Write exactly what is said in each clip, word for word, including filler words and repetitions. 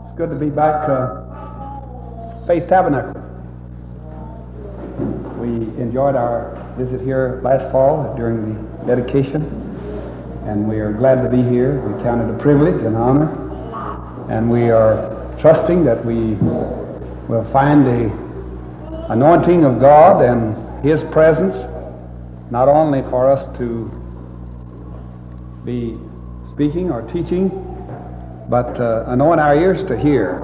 It's good to be back, uh, Faith Tabernacle. We enjoyed our visit here last fall during the dedication, and we are glad to be here. We count it a privilege and honor, and we are trusting that we will find the anointing of God and His presence, not only for us to be speaking or teaching, but uh, anoint our ears to hear.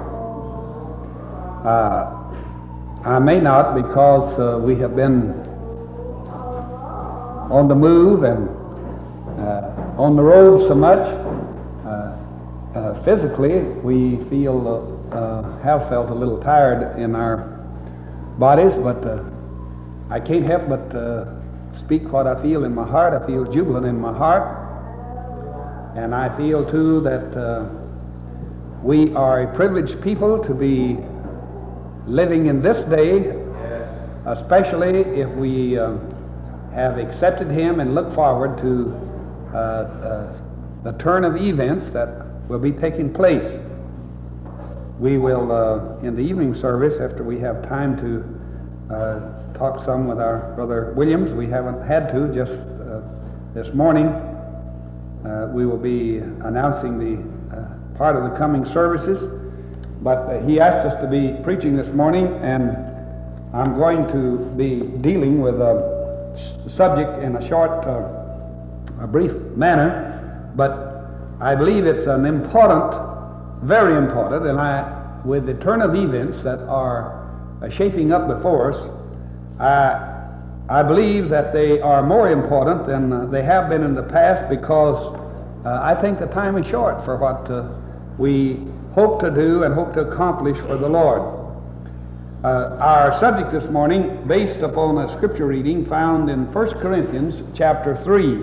Uh, I may not, because uh, we have been on the move and uh, on the road so much. Uh, uh, physically, we feel uh, uh, have felt a little tired in our bodies, but uh, I can't help but uh, speak what I feel in my heart. I feel jubilant in my heart, and I feel too that uh, we are a privileged people to be living in this day, especially if we uh, have accepted Him and look forward to uh, uh, the turn of events that will be taking place. We will, uh, in the evening service, after we have time to uh, talk some with our brother Williams, we haven't had to just uh, this morning, uh, we will be announcing the part of the coming services, but uh, he asked us to be preaching this morning, and I'm going to be dealing with a subject in a short, uh, a brief manner, but I believe it's an important, very important, and I, with the turn of events that are uh, shaping up before us, I, I believe that they are more important than uh, they have been in the past, because uh, I think the time is short for what uh, we hope to do and hope to accomplish for the Lord. Uh, our subject this morning, based upon a scripture reading found in First Corinthians chapter three.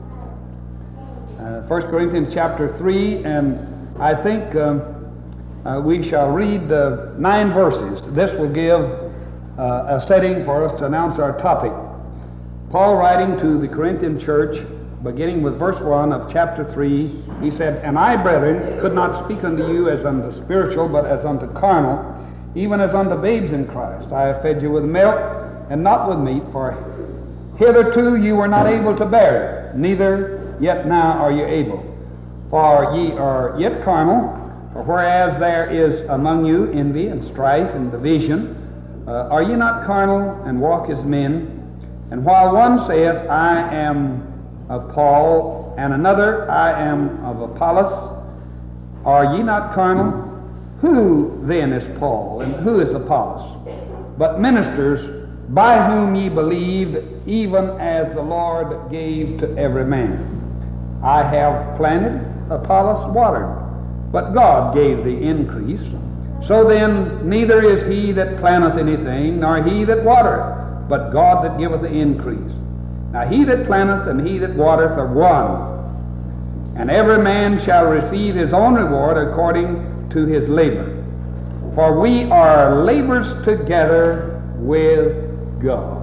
Uh, First Corinthians chapter three, and I think um, uh, we shall read uh, nine verses. This will give uh, a setting for us to announce our topic. Paul, writing to the Corinthian church, beginning with verse one of chapter three, he said, "And I, brethren, could not speak unto you as unto spiritual, but as unto carnal, even as unto babes in Christ. I have fed you with milk, and not with meat, for hitherto you were not able to bear it, neither yet now are you able. For ye are yet carnal, for whereas there is among you envy and strife and division, uh, are ye not carnal, and walk as men? And while one saith, I am of Paul, and another, I am of Apollos, are ye not carnal? Who then is Paul, and who is Apollos? But ministers by whom ye believed, even as the Lord gave to every man. I have planted, Apollos watered, but God gave the increase. So then neither is he that planteth anything, nor he that watereth, but God that giveth the increase. Now he that planteth and he that watereth are one, and every man shall receive his own reward according to his labor. For we are laborers together with God."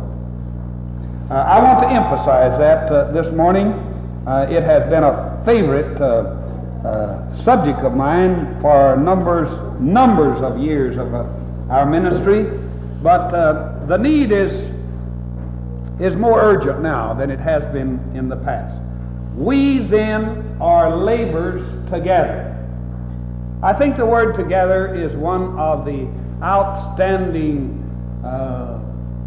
Uh, I want to emphasize that uh, this morning. Uh, it has been a favorite uh, uh, subject of mine for numbers, numbers of years of uh, our ministry, but uh, the need is is more urgent now than it has been in the past. We then are laborers together. I think the word together is one of the outstanding uh,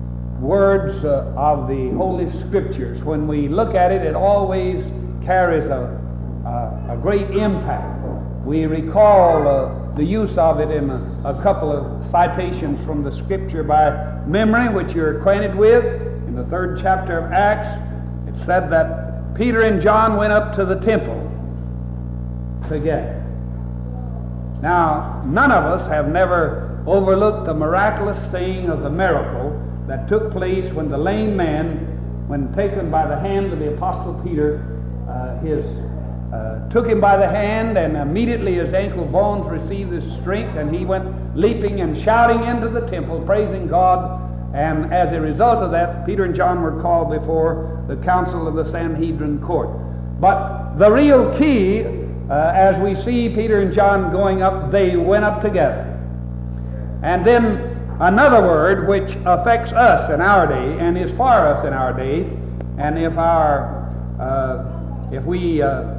words uh, of the Holy Scriptures. When we look at it, it always carries a, a, a great impact. We recall uh, the use of it in a, a couple of citations from the Scripture by memory, which you're acquainted with. In the third chapter of Acts, it said that Peter and John went up to the temple together. Now, none of us have never overlooked the miraculous saying of the miracle that took place when the lame man, when taken by the hand of the Apostle Peter, uh, his uh, took him by the hand, and immediately his ankle bones received his strength, and he went leaping and shouting into the temple, praising God. And as a result of that, Peter and John were called before the council of the Sanhedrin court. But the real key uh, as we see Peter and John going up, they went up together. And then another word which affects us in our day and is for us in our day, and if our uh, if we uh,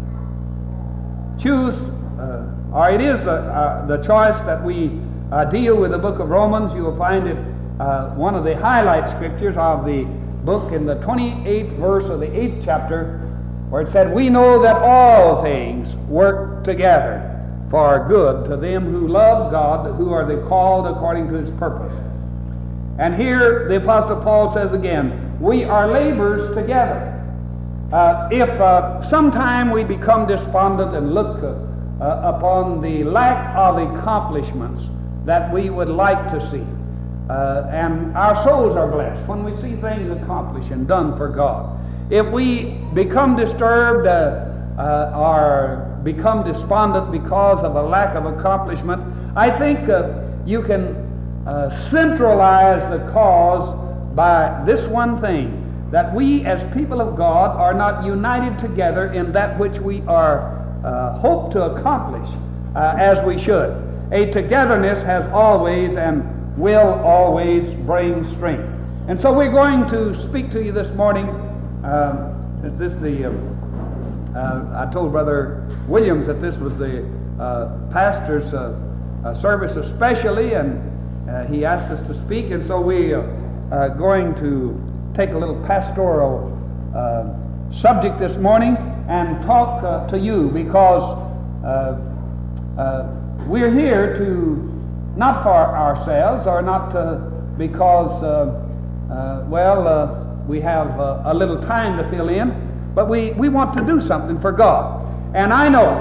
choose, uh, or it is uh, uh, the choice that we uh, deal with the book of Romans, you will find it uh, one of the highlight scriptures of the book in the twenty-eighth verse of the eighth chapter, where it said, "We know that all things work together for good to them who love God, who are the called according to his purpose." And here the Apostle Paul says again, we are laborers together. Uh, if uh, sometime we become despondent and look uh, uh, upon the lack of accomplishments that we would like to see, uh, and our souls are blessed when we see things accomplished and done for God. If we become disturbed uh, uh, or become despondent because of a lack of accomplishment, I think uh, you can uh, centralize the cause by this one thing, that we as people of God are not united together in that which we are uh, hope to accomplish uh, as we should. A togetherness has always and will always bring strength. And so we're going to speak to you this morning, uh, since this is the uh, Uh, I told Brother Williams that this was the uh, pastor's uh, uh, service especially, and uh, he asked us to speak, and so we are uh, going to take a little pastoral uh, subject this morning and talk uh, to you, because uh, uh, we're here to, not for ourselves, or not uh, because, uh, uh, well, uh, we have uh, a little time to fill in, but we, we want to do something for God. And I know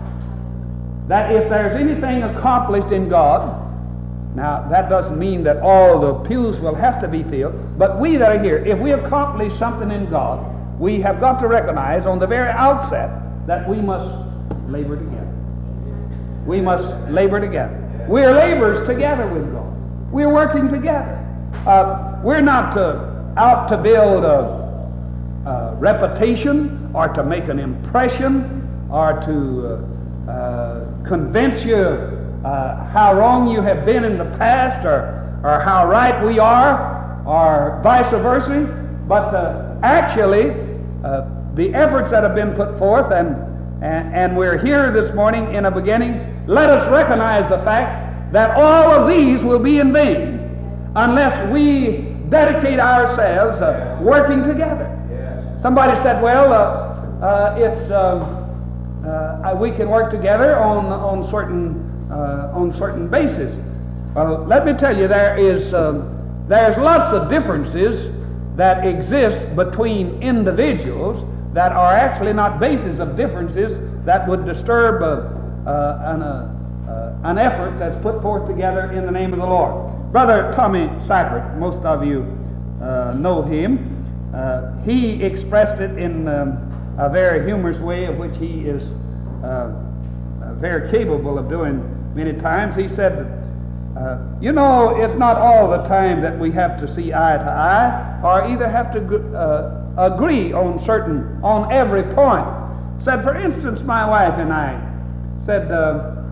that if there's anything accomplished in God, now that doesn't mean that all the pews will have to be filled, but we that are here, if we accomplish something in God, we have got to recognize on the very outset that we must labor together. We must labor together. We're laborers together with God. We're working together. Uh, we're not uh, out to build a Uh, reputation, or to make an impression, or to uh, uh, convince you uh, how wrong you have been in the past, or, or how right we are, or vice versa. But uh, actually, uh, the efforts that have been put forth, and, and, and we're here this morning in a beginning, let us recognize the fact that all of these will be in vain unless we dedicate ourselves uh, working together. Somebody said, well, uh, uh, it's uh, uh, we can work together on on certain uh, on certain basis. Well, let me tell you, there is uh, there's lots of differences that exist between individuals that are actually not bases of differences that would disturb uh, uh, an uh, uh, an effort that's put forth together in the name of the Lord. Brother Tommy Seifert, most of you uh, know him. Uh, he expressed it in um, a very humorous way, of which he is uh, uh, very capable of doing many times. He said, uh, you know, it's not all the time that we have to see eye to eye, or either have to uh, agree on certain, on every point. Said, for instance, my wife and I said, uh,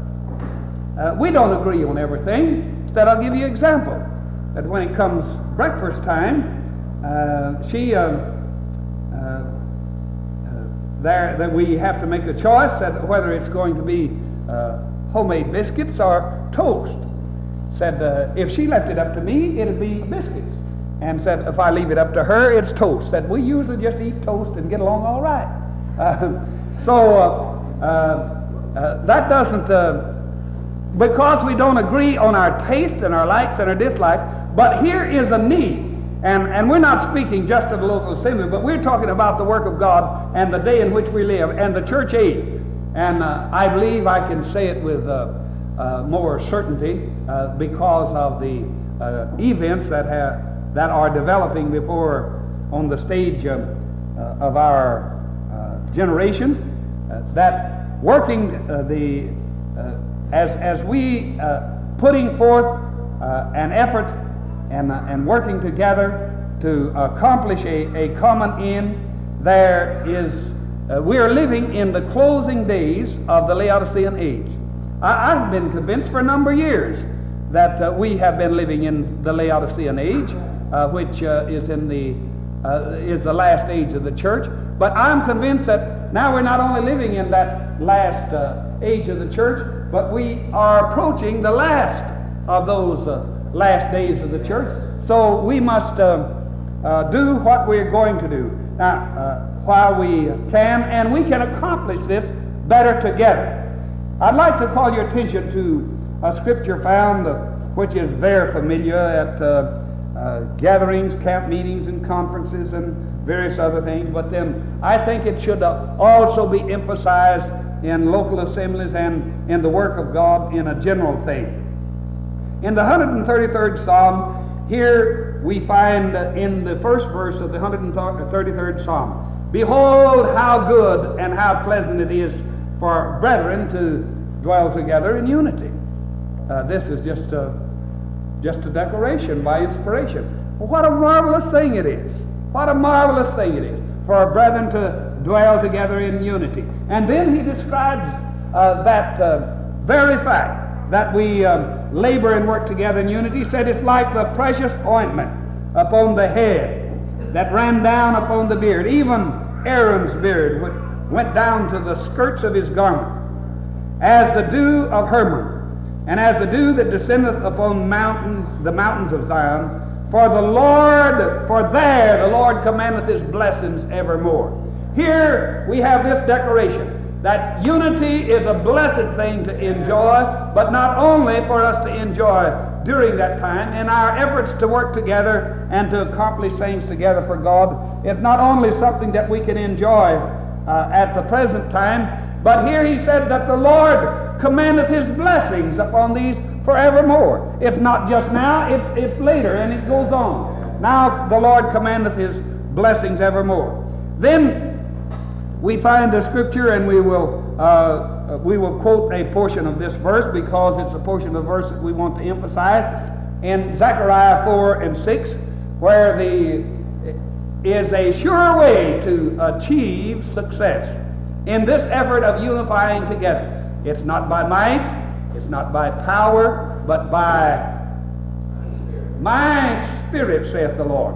uh, we don't agree on everything. Said, I'll give you an example. That when it comes breakfast time, Uh, she, uh, uh, uh, there, that we have to make a choice that whether it's going to be uh, homemade biscuits or toast. Said uh, if she left it up to me, it'd be biscuits. And said if I leave it up to her, it's toast. Said we usually just eat toast and get along all right. Uh, so uh, uh, uh, that doesn't, uh, because we don't agree on our taste and our likes and our dislikes, but here is a need. And, and we're not speaking just of the local assembly, but we're talking about the work of God and the day in which we live and the church age. And uh, I believe I can say it with uh, uh, more certainty uh, because of the uh, events that have that are developing before on the stage uh, uh, of our uh, generation. Uh, that working uh, the uh, as as we uh, putting forth uh, an effort. And, uh, and working together to accomplish a, a common end, there is Uh, we are living in the closing days of the Laodicean age. I, I've been convinced for a number of years that uh, we have been living in the Laodicean age, uh, which uh, is in the uh, is the last age of the church. But I'm convinced that now we're not only living in that last uh, age of the church, but we are approaching the last of those uh, last days of the church. So we must uh, uh, do what we're going to do now uh, while we can, and we can accomplish this better together. I'd like to call your attention to a scripture found uh, which is very familiar at uh, uh, gatherings, camp meetings, and conferences, and various other things, but then I think it should uh, also be emphasized in local assemblies and in the work of God in a general thing. In the one hundred thirty-third Psalm, here we find uh, in the first verse of the one hundred thirty-third Psalm, "Behold how good and how pleasant it is for brethren to dwell together in unity." Uh, this is just a, just a declaration by inspiration. Well, what a marvelous thing it is. What a marvelous thing it is for our brethren to dwell together in unity. And then he describes uh, that uh, very fact that we um, labor and work together in unity. He said it's like the precious ointment upon the head that ran down upon the beard. Even Aaron's beard went down to the skirts of his garment, as the dew of Hermon, and as the dew that descendeth upon mountains, the mountains of Zion. For the Lord, for there the Lord commandeth his blessings evermore. Here we have this declaration that unity is a blessed thing to enjoy, but not only for us to enjoy during that time. In our efforts to work together and to accomplish things together for God, it's not only something that we can enjoy uh, at the present time, but here he said that the Lord commandeth his blessings upon these forevermore. It's not just now, it's, it's later, and it goes on. Now the Lord commandeth his blessings evermore. Then we find the scripture, and we will uh, we will quote a portion of this verse because it's a portion of the verse that we want to emphasize in Zechariah four and six, where the is a sure way to achieve success in this effort of unifying together. It's not by might, it's not by power, but by my Spirit, saith the Lord.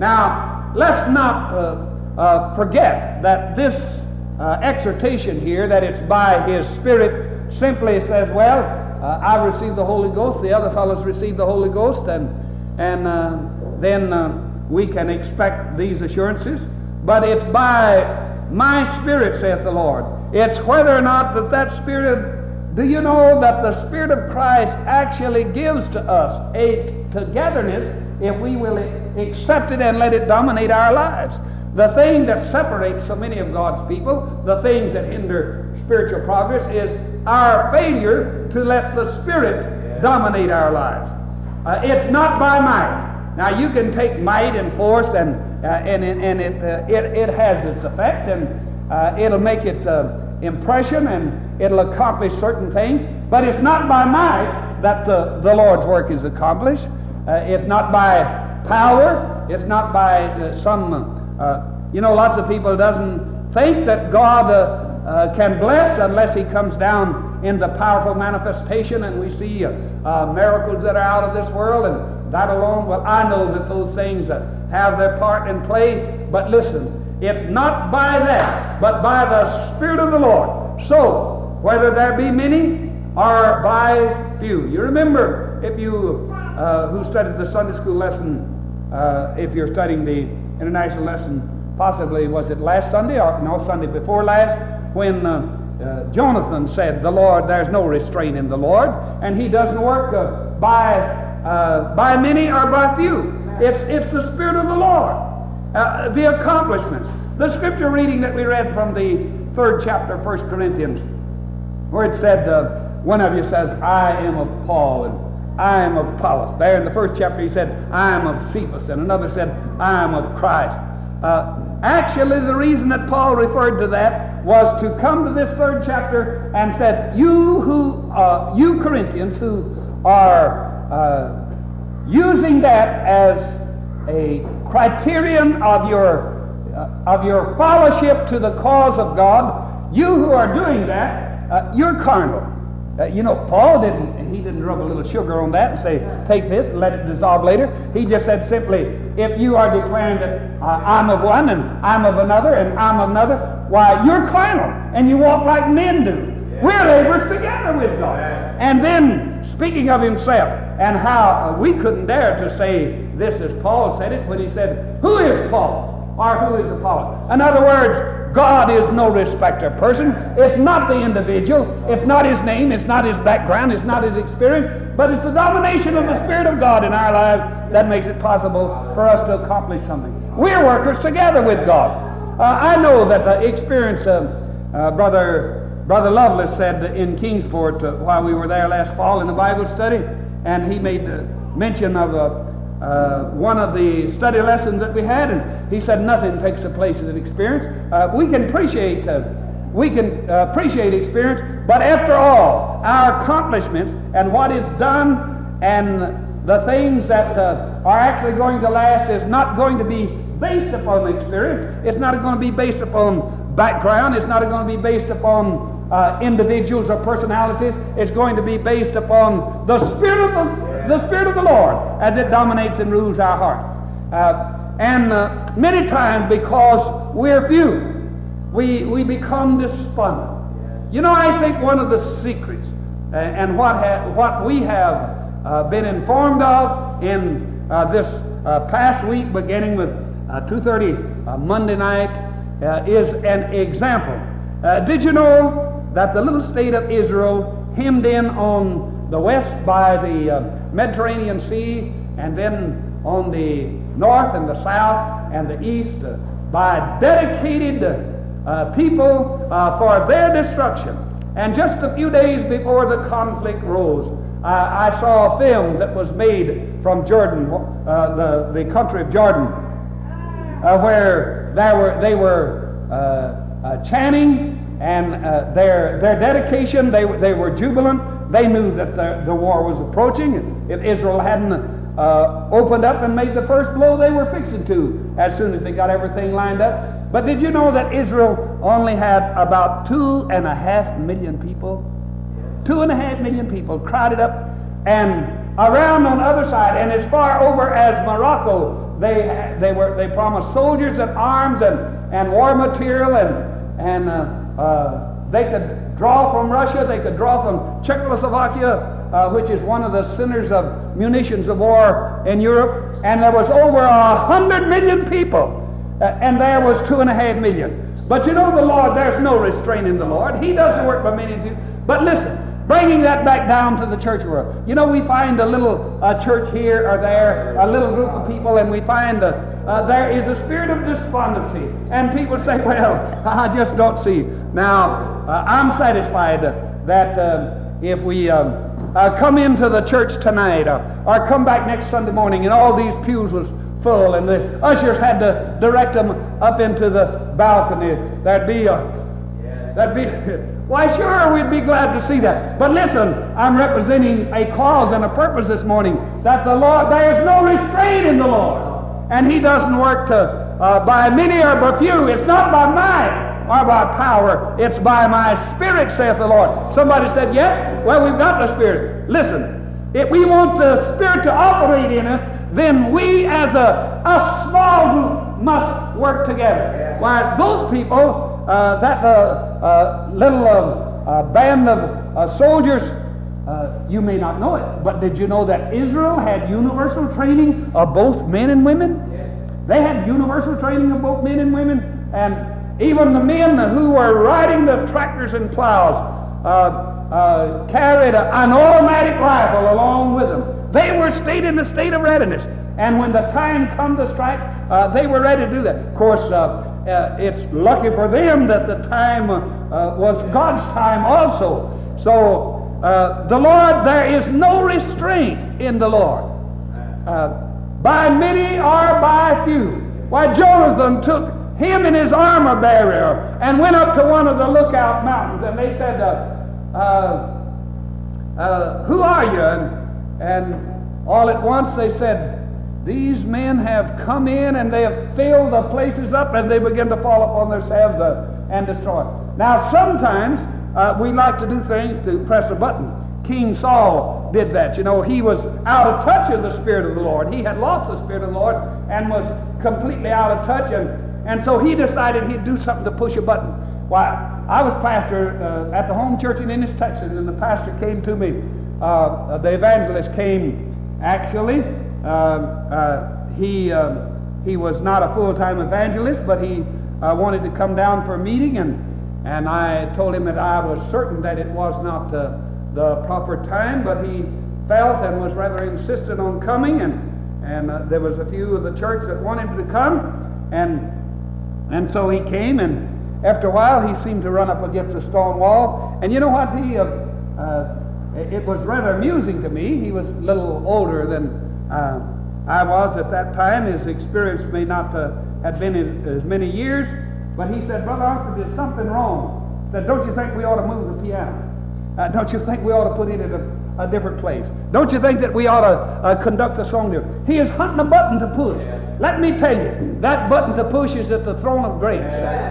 Now, let's not uh, uh, forget that this uh, exhortation here, that it's by His Spirit, simply says, well, uh, I received the Holy Ghost, the other fellows received the Holy Ghost, and, and uh, then uh, we can expect these assurances. But it's by my Spirit, saith the Lord. It's whether or not that that Spirit, do you know that the Spirit of Christ actually gives to us a togetherness if we will accept it and let it dominate our lives? The thing that separates so many of God's people, the things that hinder spiritual progress, is our failure to let the Spirit yeah. dominate our lives. Uh, it's not by might. Now you can take might and force, and uh, and and it uh, it it has its effect, and uh, it'll make its uh, impression, and it'll accomplish certain things. But it's not by might that the the Lord's work is accomplished. Uh, it's not by power. It's not by uh, some. Uh, you know, lots of people doesn't think that God uh, uh, can bless unless He comes down in the powerful manifestation, and we see uh, uh, miracles that are out of this world, and that alone. Well, I know that those things uh, have their part in play, but listen, it's not by that, but by the Spirit of the Lord. So, whether there be many or by few. You remember, if you uh, who studied the Sunday school lesson, uh, if you're studying the international lesson, possibly was it last Sunday or no Sunday before last, when uh, uh, Jonathan said, "The Lord, there's no restraint in the Lord, and He doesn't work uh, by uh, by many or by few. It's it's the Spirit of the Lord, uh, the accomplishments." The scripture reading that we read from the third chapter of First Corinthians, where it said, uh, one of you says, "I am of Paul," and "I am of Apollos." There in the first chapter he said, "I am of Cephas," and another said, "I am of Christ." Uh, actually, the reason that Paul referred to that was to come to this third chapter and said, you who, uh, you Corinthians who are uh, using that as a criterion of your uh, uh, of your fellowship to the cause of God, you who are doing that, uh, you're carnal. Uh, you know, Paul didn't, he didn't rub a little sugar on that and say, take this and let it dissolve later. He just said simply, if you are declaring that uh, I'm of one and I'm of another and I'm of another, why, you're carnal and you walk like men do. We're laborers together with God. And then, speaking of himself and how uh, we couldn't dare to say this as Paul said it when he said, who is Paul or who is Apollos? In other words, God is no respecter of person. It's not the individual. It's not his name. It's not his background. It's not his experience. But it's the domination of the Spirit of God in our lives that makes it possible for us to accomplish something. We're workers together with God. Uh, I know that the experience of uh, Brother Brother Lovelace said in Kingsport uh, while we were there last fall in the Bible study, and he made uh, mention of uh, uh, one of the study lessons that we had, and he said nothing takes the place of experience. Uh, we can appreciate uh, we can uh, appreciate experience, but after all, our accomplishments and what is done and the things that uh, are actually going to last is not going to be based upon the experience. It's not going to be based upon background. It's not going to be based upon uh, individuals or personalities. It's going to be based upon the Spirit of the, the Spirit of the Lord as it dominates and rules our heart. Uh, and uh, many times, because we're few, we we become despondent. You know, I think one of the secrets uh, and what ha- what we have uh, been informed of in uh, this uh, past week, beginning with uh, two thirty uh, Monday night. Uh, is an example. Uh, did you know that the little state of Israel, hemmed in on the west by the uh, Mediterranean Sea, and then on the north and the south and the east uh, by dedicated uh, people uh, for their destruction? And just a few days before the conflict rose, uh, I saw films that was made from Jordan, uh, the, the country of Jordan, Uh, where there were, they were uh, uh, chanting and uh, their their dedication. They, they were jubilant. They knew that the, the war was approaching. If Israel hadn't uh, opened up and made the first blow, they were fixing to as soon as they got everything lined up. But did you know that Israel only had about two and a half million people? Two and a half million people crowded up, and around on the other side, and as far over as Morocco, They they were they promised soldiers and arms and, and war material, and and uh, uh, they could draw from Russia, they could draw from Czechoslovakia, uh, which is one of the centers of munitions of war in Europe, and there was over a hundred million people, uh, and there was two and a half million. But you know the Lord, there's no restraint in the Lord. He doesn't work by many to. But listen. Bringing that back down to the church world. You know, we find a little uh, church here or there, a little group of people, and we find uh, uh, there is a spirit of despondency. And people say, well, I just don't see. Now, uh, I'm satisfied that uh, if we um, uh, come into the church tonight uh, or come back next Sunday morning and all these pews was full and the ushers had to direct them up into the balcony, there'd be a, that'd be... Why, sure, we'd be glad to see that. But listen, I'm representing a cause and a purpose this morning that the Lord, there is no restraint in the Lord. And he doesn't work to uh, by many or by few. It's not by might or by power. It's by my Spirit, saith the Lord. Somebody said, yes? Well, we've got the Spirit. Listen, if we want the Spirit to operate in us, then we as a, a small group must work together. Why, those people... Uh, that uh, uh, little uh, uh, band of uh, soldiers, uh, you may not know it, but did you know that Israel had universal training of both men and women? Yes. They had universal training of both men and women, and even the men who were riding the tractors and plows uh, uh, carried a, an automatic rifle along with them. They were stayed in a state of readiness, and when the time come to strike, uh, they were ready to do that. Of course, uh, Uh, it's lucky for them that the time uh, was God's time also. So uh, the Lord, there is no restraint in the Lord. Uh, by many or by few. Why, Jonathan took him and his armor bearer and went up to one of the lookout mountains, and they said, uh, uh, uh, who are you? And, and all at once they said, these men have come in and they have filled the places up, and they begin to fall upon themselves uh, and destroy. Now sometimes uh, we like to do things to press a button. King Saul did that. You know, he was out of touch with the Spirit of the Lord. He had lost the Spirit of the Lord and was completely out of touch, and, and so he decided he'd do something to push a button. Why, I was pastor uh, at the home church in Ennis, Texas, and the pastor came to me. Uh, the evangelist came, actually. Uh, uh, he, uh, he was not a full-time evangelist, but he uh, wanted to come down for a meeting, and, and I told him that I was certain that it was not uh, the proper time, but he felt and was rather insistent on coming, and, and uh, there was a few of the church that wanted him to come, and, and so he came, and after a while he seemed to run up against a stone wall, and you know what, he, uh, uh, it was rather amusing to me. He was a little older than uh, I was at that time. His experience may not uh, have been in as many years, but he said, "Brother Austin, there's something wrong." He said, "Don't you think we ought to move the piano? Uh, don't you think we ought to put it in a, a different place? Don't you think that we ought to uh, conduct the song there?" He is hunting a button to push. Let me tell you, that button to push is at the throne of grace.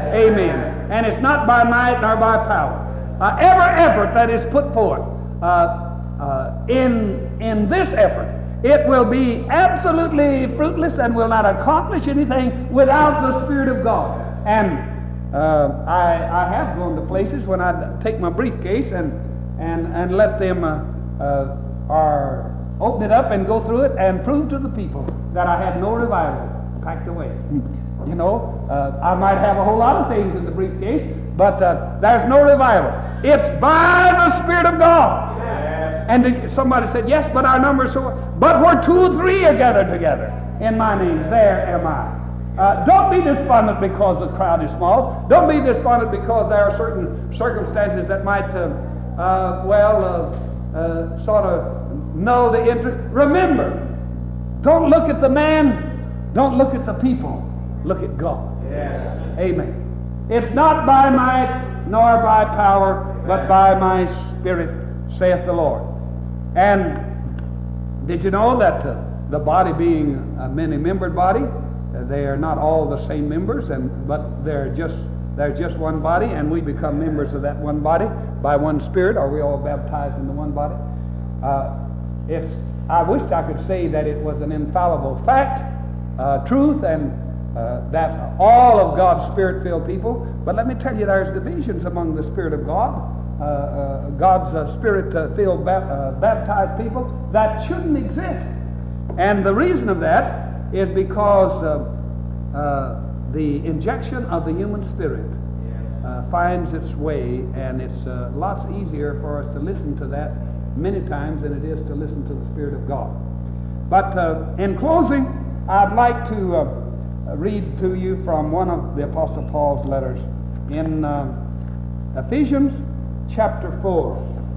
Amen. And it's not by might nor by power. Uh, every effort that is put forth, uh, uh, in, in this effort, it will be absolutely fruitless and will not accomplish anything without the Spirit of God. And uh, I, I have gone to places when I take my briefcase and and and let them uh, uh, or open it up and go through it and prove to the people that I had no revival packed away. You know, uh, I might have a whole lot of things in the briefcase, but uh, there's no revival. It's by the Spirit of God. And the, somebody said, "Yes, but our numbers so." But where two or three are gathered together in my name, there am I. Uh, don't be despondent because the crowd is small. Don't be despondent because there are certain circumstances that might, uh, uh, well, uh, uh, sort of null the interest. Remember, don't look at the man, don't look at the people. Look at God. Yes. Amen. It's not by might nor by power, but by my Spirit, saith the Lord. And did you know that uh, the body being a many-membered body, uh, they are not all the same members, and but they're just they're just one body, and we become members of that one body by one Spirit. Are we all baptized into one body? Uh, it's. I wished I could say that it was an infallible fact, uh, truth, and uh, that all of God's Spirit-filled people. But let me tell you, there's divisions among the Spirit of God. Uh, uh, God's uh, Spirit-filled ba- uh, baptized people that shouldn't exist. And the reason of that is because uh, uh, the injection of the human spirit uh, finds its way, and it's uh, lots easier for us to listen to that many times than it is to listen to the Spirit of God. But uh, in closing, I'd like to uh, read to you from one of the Apostle Paul's letters in uh, Ephesians chapter four,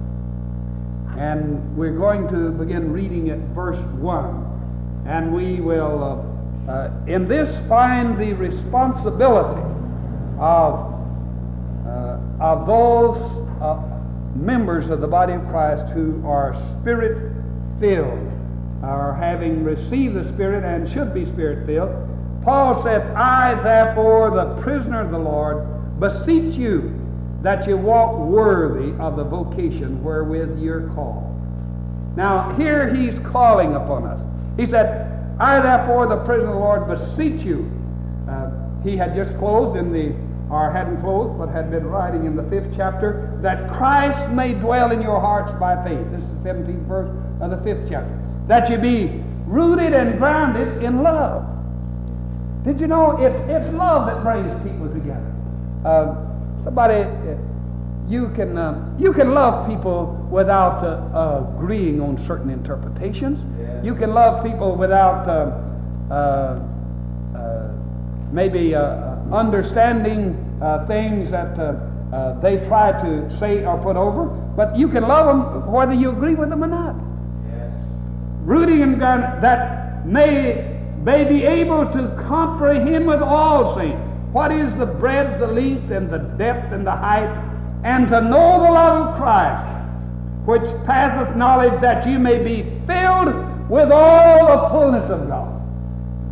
and we're going to begin reading at verse one, and we will uh, uh, in this find the responsibility of uh, of those uh, members of the body of Christ who are Spirit filled, are having received the Spirit and should be Spirit filled. Paul said, "I therefore, the prisoner of the Lord, beseech you that you walk worthy of the vocation wherewith you're called." Now, here he's calling upon us. He said, "I therefore, the prisoner of the Lord, beseech you." Uh, he had just closed in the, or hadn't closed, but had been writing in the fifth chapter, that Christ may dwell in your hearts by faith. This is the seventeenth verse of the fifth chapter. That you be rooted and grounded in love. Did you know it's, it's love that brings people together? Uh, Somebody, you can uh, you can love people without uh, uh, agreeing on certain interpretations. Yeah. You can love people without uh, uh, uh, maybe uh, understanding uh, things that uh, uh, they try to say or put over. But you can love them whether you agree with them or not. Yeah. Rooting and grounded, that may may be able to comprehend with all saints what is the breadth, the length, and the depth, and the height, and to know the love of Christ, which passeth knowledge, that you may be filled with all the fullness of God.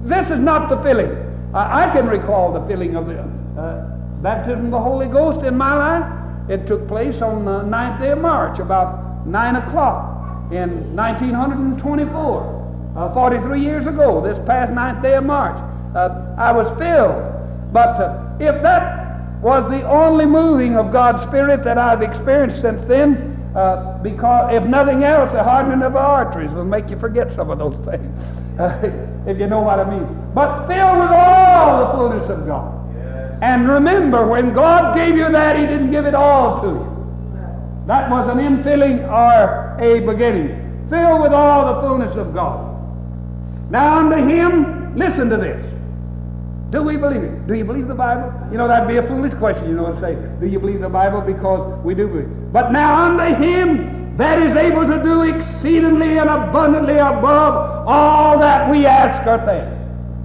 This is not the filling. I, I can recall the filling of the uh, baptism of the Holy Ghost in my life. It took place on the ninth day of March, about nine o'clock in nineteen twenty-four, uh, forty-three years ago, this past ninth day of March. Uh, I was filled. But uh, if that was the only moving of God's Spirit that I've experienced since then, uh, because if nothing else, the hardening of the arteries will make you forget some of those things, uh, if you know what I mean. But filled with all the fullness of God. And remember, when God gave you that, He didn't give it all to you. That was an infilling or a beginning. Filled with all the fullness of God. Now unto Him, listen to this. Do we believe it? Do you believe the Bible? You know, that'd be a foolish question, you know, and say, do you believe the Bible? Because we do believe. But now unto Him that is able to do exceedingly and abundantly above all that we ask or think.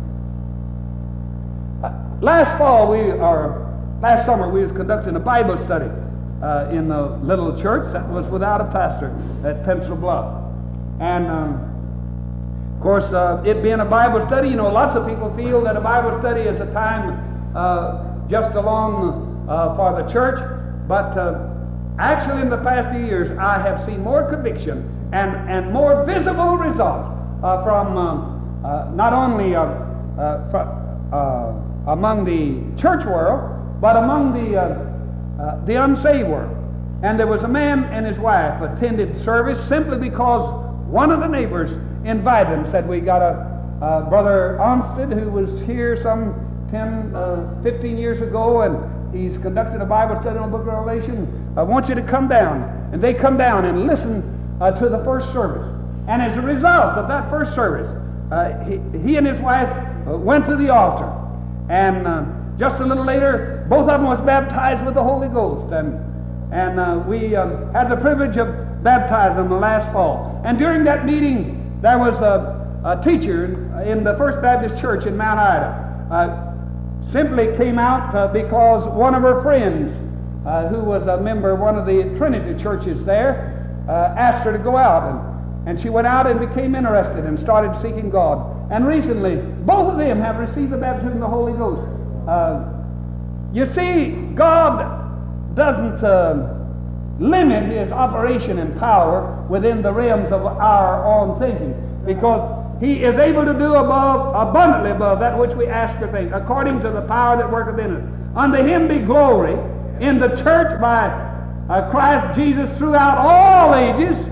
Last fall, we or last summer, we was conducting a Bible study uh, in a little church that was without a pastor at Pencil Bluff. And um, of course, uh, it being a Bible study, you know, lots of people feel that a Bible study is a time uh, just along uh, for the church. But uh, actually, in the past few years, I have seen more conviction and and more visible result uh, from um, uh, not only uh, uh, from, uh, among the church world, but among the uh, uh, the unsaved world. And there was a man and his wife attended service simply because one of the neighbors invited him, said, we got a uh, Brother Armstead who was here some ten, uh, fifteen years ago, and he's conducting a Bible study on the book of Revelation. I want you to come down. And they come down and listen uh, to the first service. And as a result of that first service, uh, he, he and his wife uh, went to the altar. And uh, just a little later, both of them was baptized with the Holy Ghost. And and uh, we uh, had the privilege of baptizing them last fall. And during that meeting, there was a, a teacher in the First Baptist Church in Mount Ida. Uh, simply came out uh, because one of her friends, uh, who was a member of one of the Trinity churches there, uh, asked her to go out. And, and she went out and became interested and started seeking God. And recently, both of them have received the baptism of the Holy Ghost. Uh, you see, God doesn't uh, limit His operation and power within the realms of our own thinking, because He is able to do above, abundantly above that which we ask or think, according to the power that worketh in us. Unto Him be glory in the church by uh, Christ Jesus throughout all ages,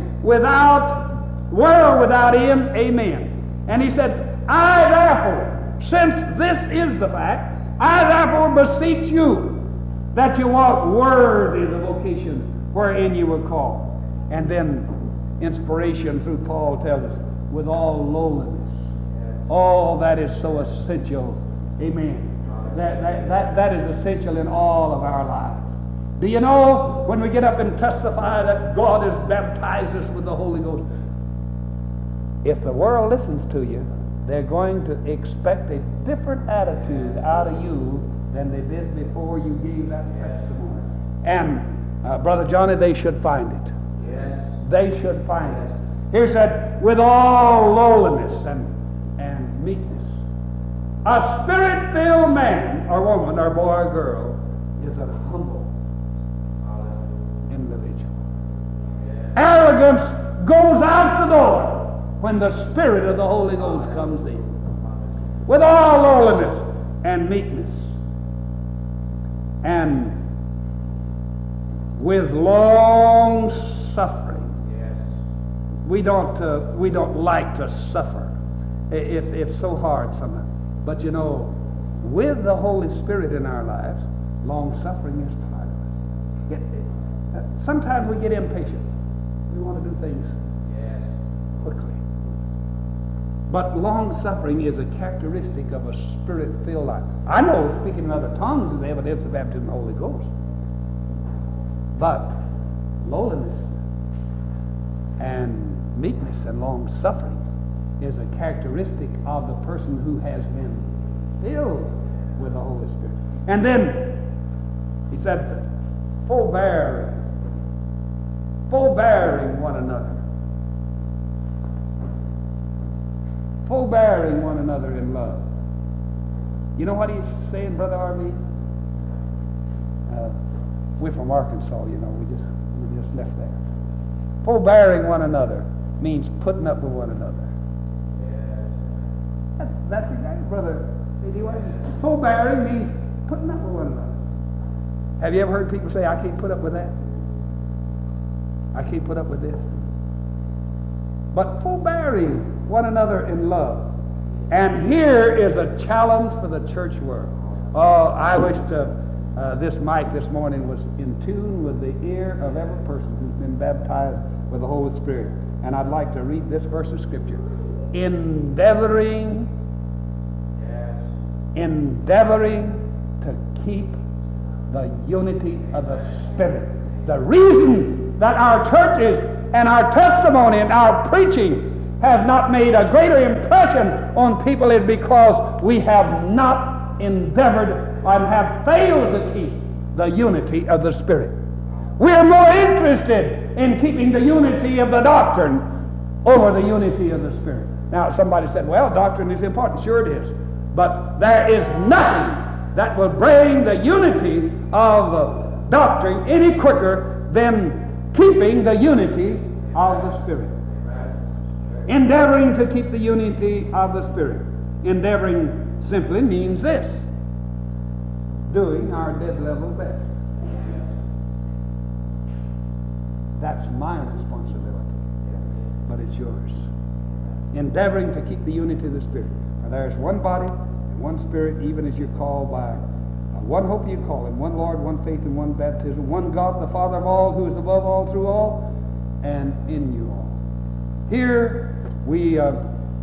without world without end. Amen. And he said, I therefore, since this is the fact, I therefore beseech you that you walk worthy of the vocation wherein you were called. And then inspiration through Paul tells us, with all lowliness. All that is so essential. Amen. That, that, that, that is essential in all of our lives. Do you know, when we get up and testify that God has baptized us with the Holy Ghost, if the world listens to you, they're going to expect a different attitude out of you than they did before you gave that testimony. And, uh, Brother Johnny, they should find it. Yes. They should find it. Here said, with all lowliness and, and meekness. A spirit-filled man or woman or boy or girl is a humble individual. Yes. Arrogance goes out the door when the Spirit of the Holy Ghost comes in. With all lowliness and meekness. And with long suffering. Yes. We don't uh, we don't like to suffer. It's it's so hard sometimes. But you know, with the Holy Spirit in our lives, long suffering is part of us. It, it, uh, sometimes we get impatient. We want to do things quickly. But long suffering is a characteristic of a Spirit-filled life. I know speaking in other tongues is evidence of baptism in the Holy Ghost. But lowliness and meekness and long suffering is a characteristic of the person who has been filled with the Holy Spirit. And then he said, forbearing, forbearing one another. forbearing one another in love. You know what he's saying, Brother Armin? Uh, we're from Arkansas, you know. We just we just left there. Forbearing one another means putting up with one another. That's, that's exactly, Brother. Forbearing means putting up with one another. Have you ever heard people say, I can't put up with that? I can't put up with this. But forbearing one another in love. And here is a challenge for the church world. Oh, I wish to, uh, this mic this morning was in tune with the ear of every person who's been baptized with the Holy Spirit. And I'd like to read this verse of Scripture. Endeavoring, yes. endeavoring to keep the unity of the Spirit. The reason that our churches and our testimony and our preaching has not made a greater impression on people is because we have not endeavored and have failed to keep the unity of the Spirit. We're more interested in keeping the unity of the doctrine over the unity of the Spirit. Now, somebody said, well, doctrine is important. Sure it is. But there is nothing that will bring the unity of doctrine any quicker than keeping the unity of the Spirit. Endeavoring to keep the unity of the Spirit. Endeavoring simply means this: doing our dead level best. That's my responsibility, but it's yours. Endeavoring to keep the unity of the Spirit. For there's one body and one Spirit, even as you're called by uh, one hope you call Him, one Lord, one faith, and one baptism, one God, the Father of all, who is above all, through all, and in you all. Here we uh,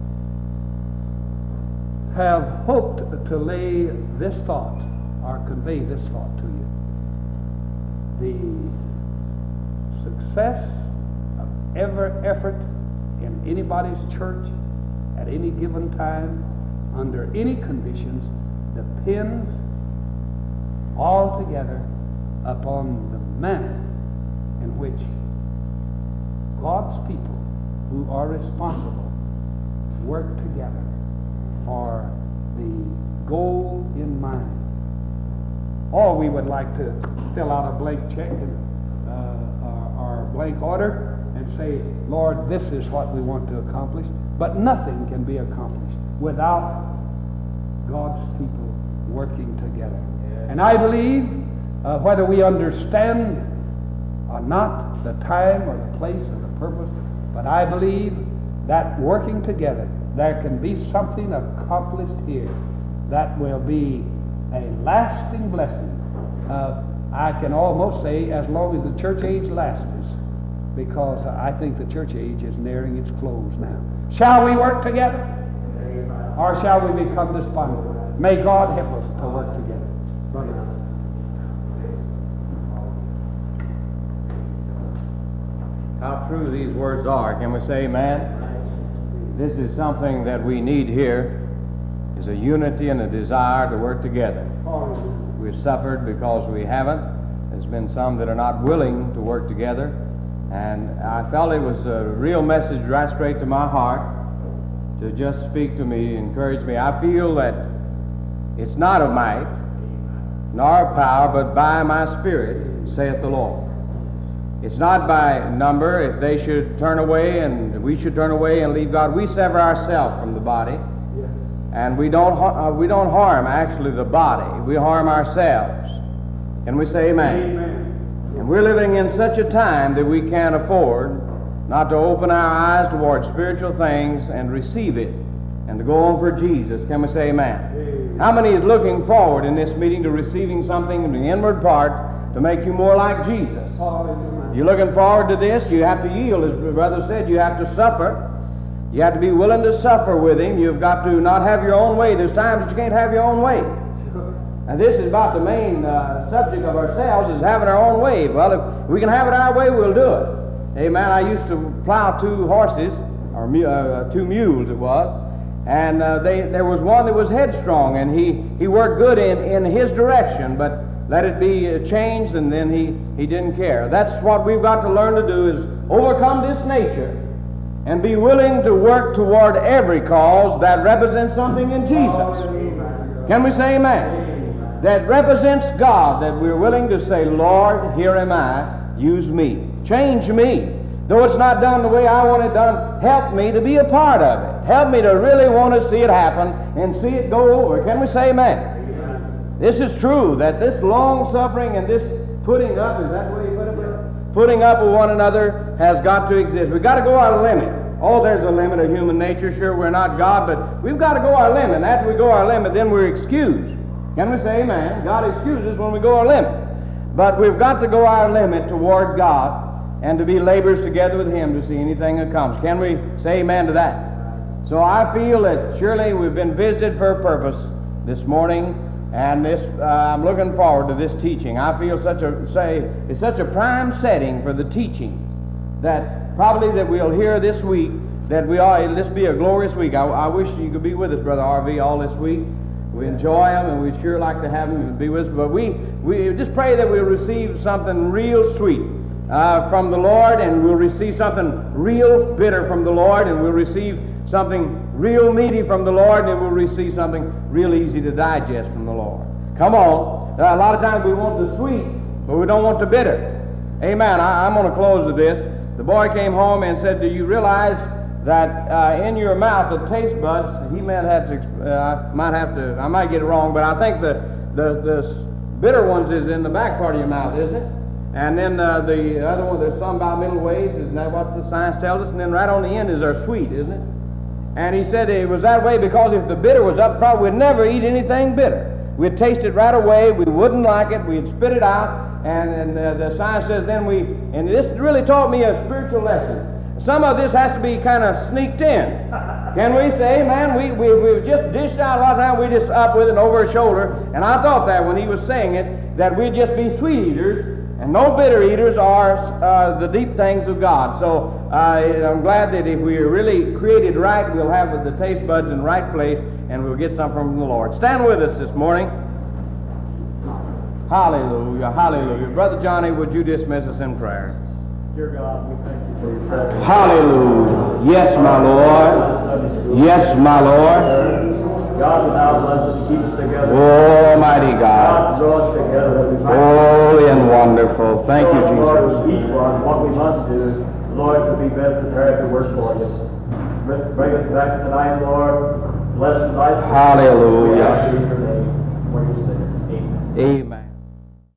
have hoped to lay this thought, or convey this thought to you. The success of every effort in anybody's church at any given time, under any conditions, depends altogether upon the manner in which God's people who are responsible work together for the goal in mind. Or we would like to fill out a blank check and, uh, or, or blank order and say, Lord, this is what we want to accomplish. But nothing can be accomplished without God's people working together. Yes. And I believe, uh, whether we understand or not the time or the place or the purpose, but I believe that working together, there can be something accomplished here that will be a lasting blessing. Uh, I can almost say as long as the church age lasts, because I think the church age is nearing its close now. Shall we work together? Or shall we become despondent? May God help us to work together. Brother. How true these words are. Can we say amen? This is something that we need here, is a unity and a desire to work together. We've suffered because we haven't. There's been some that are not willing to work together. And I felt it was a real message right straight to my heart to just speak to me, encourage me. I feel that it's not of might, nor of power, but by my Spirit, saith the Lord. It's not by number. If they should turn away and we should turn away and leave God, we sever ourselves from the body. Yes. And we don't, uh, we don't harm, actually, the body. We harm ourselves. Can we say amen? Amen. And we're living in such a time that we can't afford not to open our eyes toward spiritual things and receive it and to go on for Jesus. Can we say amen? Amen. How many is looking forward in this meeting to receiving something in the inward part to make you more like Jesus? Hallelujah. You're looking forward to this? You have to yield. As the brother said, you have to suffer. You have to be willing to suffer with Him. You've got to not have your own way. There's times that you can't have your own way. And this is about the main uh, subject of ourselves, is having our own way. Well, if we can have it our way, we'll do it. Amen. I used to plow two horses, or uh, two mules it was, and uh, they, there was one that was headstrong, and he, he worked good in, in his direction, but let it be uh, changed, and then he, he didn't care. That's what we've got to learn to do, is overcome this nature and be willing to work toward every cause that represents something in Jesus. Can we say amen? That represents God, that we're willing to say, Lord, here am I, use me, change me. Though it's not done the way I want it done, help me to be a part of it. Help me to really want to see it happen and see it go over. Can we say amen? Amen. This is true, that this long suffering and this putting up, is that the way you put it? Putting up with one another has got to exist. We've got to go our limit. Oh, there's a limit of human nature. Sure, we're not God, but we've got to go our limit. And after we go our limit, then we're excused. Can we say amen? God excuses when we go our limit. But we've got to go our limit toward God and to be laborers together with Him to see anything that comes. Can we say amen to that? So I feel that surely we've been visited for a purpose this morning, and this uh, I'm looking forward to this teaching. I feel such a say it's such a prime setting for the teaching that probably that we'll hear this week. That we all this be a glorious week. I, I wish you could be with us, Brother R V, all this week. We enjoy them, and we'd sure like to have him be with us. But we we just pray that we'll receive something real sweet Uh, from the Lord, and we'll receive something real bitter from the Lord, and we'll receive something real meaty from the Lord, and we'll receive something real easy to digest from the Lord. Come on. Uh, a lot of times we want the sweet, but we don't want the bitter. Amen. I, I'm going to close with this. The boy came home and said, do you realize that uh, in your mouth, the taste buds, he might have to, uh, I might have to, I might get it wrong, but I think the, the, the bitter ones is in the back part of your mouth, isn't it? And then uh, the other one, there's some about middle ways, isn't that what the science tells us? And then right on the end is our sweet, isn't it? And he said it was that way because if the bitter was up front, we'd never eat anything bitter. We'd taste it right away, we wouldn't like it, we'd spit it out, and, and uh, the science says then we, and this really taught me a spiritual lesson. Some of this has to be kind of sneaked in. Can we say, man, we, we, we've just dished out a lot of time, we just up with it and over our shoulder, and I thought that when he was saying it, that we'd just be sweet eaters, and no bitter eaters are uh, the deep things of God. So uh, I'm glad that if we are really created right, we'll have the taste buds in the right place, and we'll get something from the Lord. Stand with us this morning. Hallelujah, hallelujah. Brother Johnny, would you dismiss us in prayer? Dear God, we thank you for your presence. Hallelujah. Yes, my Lord. Yes, my Lord. God, without us, keep us together. Oh, mighty God, God. draw us together that we might Holy and wonderful. Thank you, Jesus. Lord, each one, what we must do, Lord, to be best prepared to work for you. Bring us back tonight, Lord. Bless the nice. Hallelujah. We ask you in your name. For your sake. Amen. Amen.